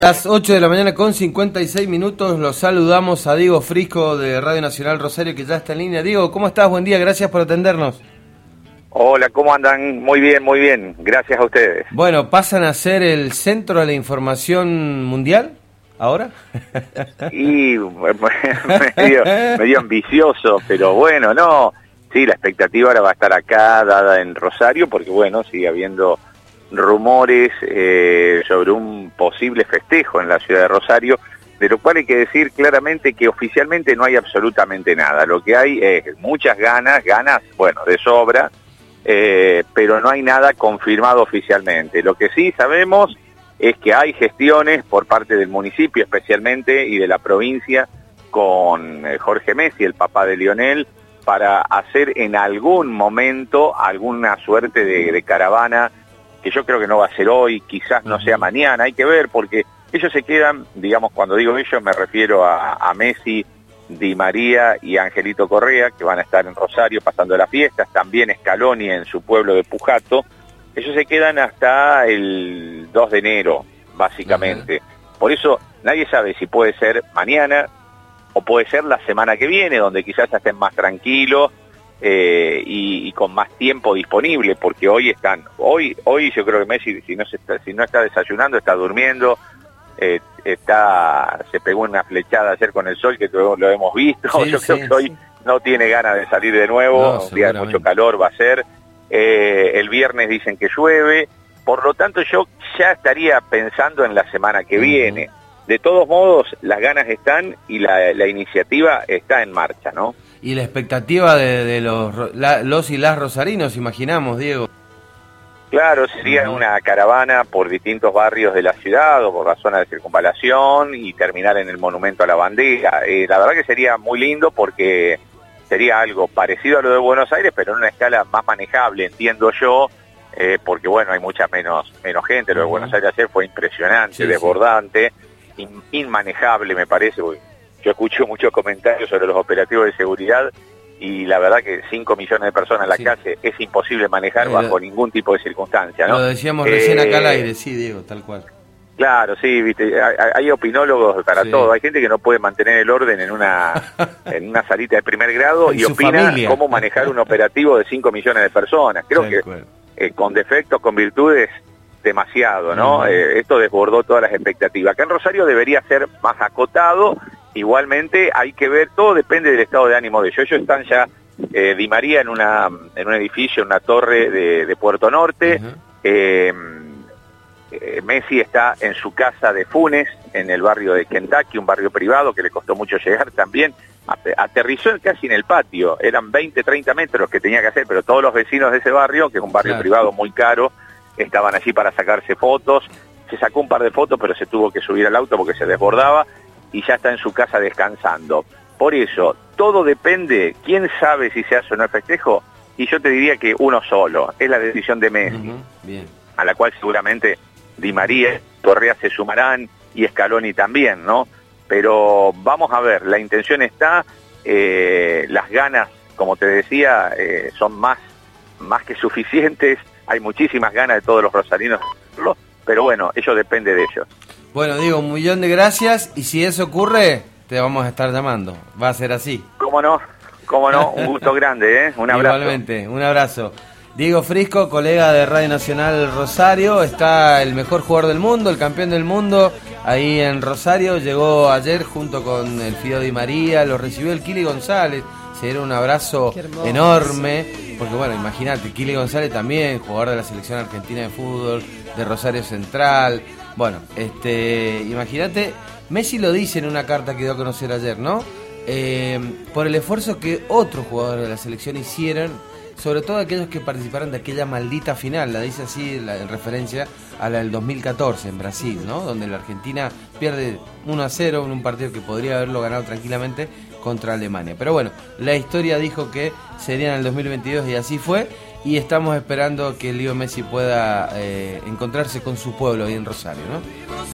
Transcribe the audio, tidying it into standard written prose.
Las 8 de la mañana con 56 minutos, los saludamos a Diego Frisco de Radio Nacional Rosario, que ya está en línea. Diego, ¿cómo estás? Buen día, gracias por atendernos. Hola, ¿cómo andan? Muy bien, gracias a ustedes. Bueno, ¿pasan a ser el centro de la información mundial ahora? Y medio ambicioso, pero bueno, no. Sí, la expectativa ahora va a estar acá, dada en Rosario, porque bueno, sigue habiendo rumores sobre un posible festejo en la ciudad de Rosario, de lo cual hay que decir claramente que oficialmente no hay absolutamente nada. Lo que hay es muchas ganas, bueno, de sobra, pero no hay nada confirmado oficialmente. Lo que sí sabemos es que hay gestiones por parte del municipio especialmente y de la provincia con Jorge Messi, el papá de Lionel, para hacer en algún momento alguna suerte de caravana, que yo creo que no va a ser hoy, quizás no sea mañana, hay que ver, porque ellos se quedan, digamos, cuando digo ellos me refiero a Messi, Di María y Angelito Correa, que van a estar en Rosario pasando las fiestas, también Scaloni en su pueblo de Pujato. Ellos se quedan hasta el 2 de enero, básicamente. Por eso nadie sabe si puede ser mañana o puede ser la semana que viene, donde quizás estén más tranquilos, y con más tiempo disponible, porque hoy yo creo que Messi, si no está desayunando, está durmiendo, se pegó una flechada ayer con el sol, que lo hemos visto. Sí, yo creo que hoy no tiene ganas de salir de nuevo, un día de mucho calor va a ser, el viernes dicen que llueve, por lo tanto yo ya estaría pensando en la semana que viene. De todos modos, las ganas están y la iniciativa está en marcha, ¿no? Y la expectativa de los y las rosarinos, imaginamos, Diego. Claro, sería una caravana por distintos barrios de la ciudad o por la zona de circunvalación y terminar en el Monumento a la Bandera. La verdad que sería muy lindo porque sería algo parecido a lo de Buenos Aires, pero en una escala más manejable, entiendo yo, porque bueno, hay mucha menos gente. Lo de Buenos Aires ayer fue impresionante, desbordante, inmanejable me parece, porque yo escucho muchos comentarios sobre los operativos de seguridad y la verdad que 5 millones de personas en la calle es imposible manejar bajo ningún tipo de circunstancia, ¿no? Lo decíamos recién acá al aire, sí, Diego, tal cual. Claro, sí, viste, hay opinólogos para todo. Hay gente que no puede mantener el orden en una salita de primer grado y opina cómo manejar un operativo de 5 millones de personas. Creo que con defectos, con virtudes, demasiado, ¿no? Esto desbordó todas las expectativas. Acá en Rosario debería ser más acotado. Igualmente hay que ver, todo depende del estado de ánimo de ellos. Ellos están ya, Di María en un edificio, en una torre de Puerto Norte, Messi está en su casa de Funes, en el barrio de Kentucky, un barrio privado que le costó mucho llegar también, aterrizó casi en el patio, eran 20, 30 metros que tenía que hacer, pero todos los vecinos de ese barrio, que es un barrio privado muy caro, estaban allí para sacarse fotos, se sacó un par de fotos, pero se tuvo que subir al auto porque se desbordaba, y ya está en su casa descansando. Por eso, todo depende, quién sabe si se hace o no el festejo, y yo te diría que uno solo, es la decisión de Messi, a la cual seguramente Di María, Correa se sumarán, y Scaloni también, ¿no? Pero vamos a ver, la intención está, las ganas, como te decía, son más que suficientes, hay muchísimas ganas de todos los rosarinos, pero bueno, eso depende de ellos. Bueno, Diego, un millón de gracias, y si eso ocurre, te vamos a estar llamando. Va a ser así. ¿Cómo no? Un gusto grande, ¿eh? Un abrazo. Igualmente, un abrazo. Diego Frisco, colega de Radio Nacional Rosario, está el mejor jugador del mundo, el campeón del mundo, ahí en Rosario. Llegó ayer junto con el Fío Di María, lo recibió el Kili González. Se dieron un abrazo enorme, porque bueno, imagínate, Kili González también, jugador de la selección argentina de fútbol, de Rosario Central. Bueno, imagínate, Messi lo dice en una carta que dio a conocer ayer, ¿no? Por el esfuerzo que otros jugadores de la selección hicieron, sobre todo aquellos que participaron de aquella maldita final, la dice así en referencia a la del 2014 en Brasil, ¿no? Donde la Argentina pierde 1-0 en un partido que podría haberlo ganado tranquilamente contra Alemania. Pero bueno, la historia dijo que sería en el 2022 y así fue. Y estamos esperando que Leo Messi pueda encontrarse con su pueblo ahí en Rosario, ¿no?